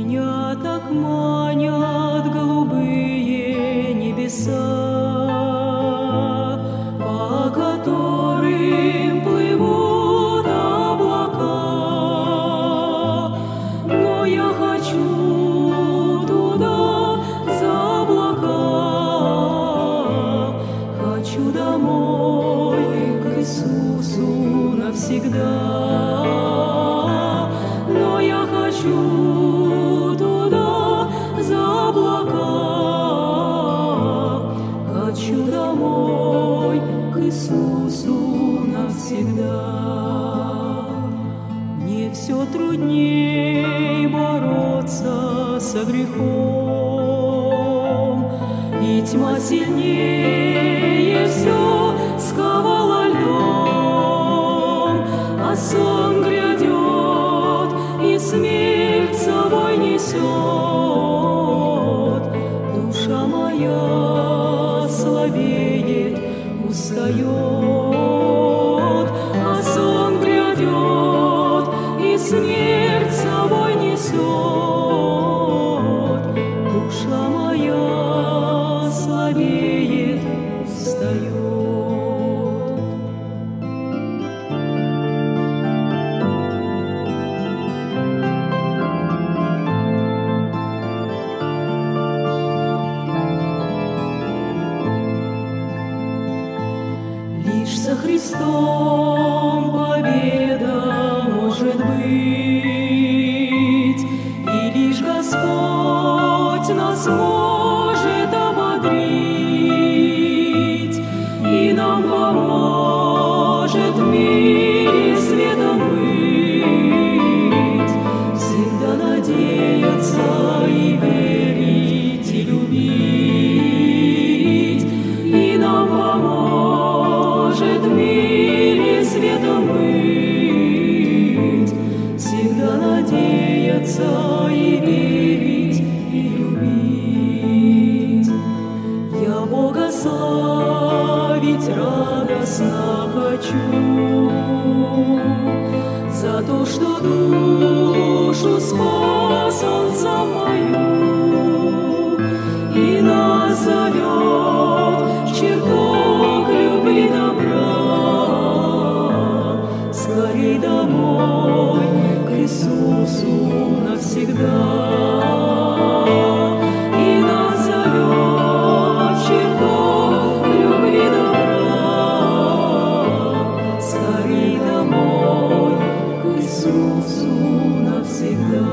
Меня так манят голубые небеса, по которым плывут облака. Но я хочу туда, за облака, хочу домой к Иисусу навсегда. Но я хочу туда, за облака, хочу домой к Иисусу навсегда. Мне все трудней бороться со грехом, и тьма сильнее все сковала льдом, а сон грядет, и смерть с собой несет. Душа моя слабеет, устает, а сон грядет, и смерть с собой несет. Душа моя слабеет, устает. Лишь со Христом победа может быть, и лишь Господь нас может ободрить, и нам поможет в мире светом быть, всегда надеяться и верить, и любить, и нам поможет в мире светом быть, всегда надеяться и верить, и любить. Я Бога славить радостно хочу за то, что душу спас Он за мою, и нас зовет в чертог любви добра. Скорей домой к Иисусу навсегда. И нас зовет в чертог любви добра. Скорей домой к Иисусу навсегда.